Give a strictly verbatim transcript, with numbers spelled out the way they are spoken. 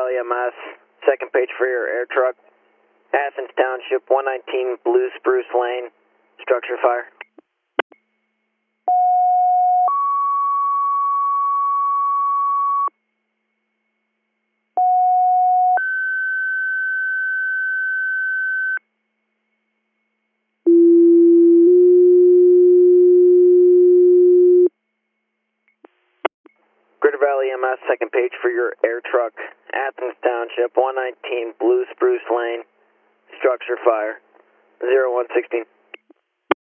Valley M S, second page for your air truck. Athens Township, one nineteen Blue Spruce Lane, structure fire. Greater Valley M S, second page for your air truck. Athens Township, one nineteen Blue Spruce Lane, structure fire. zero one sixteen.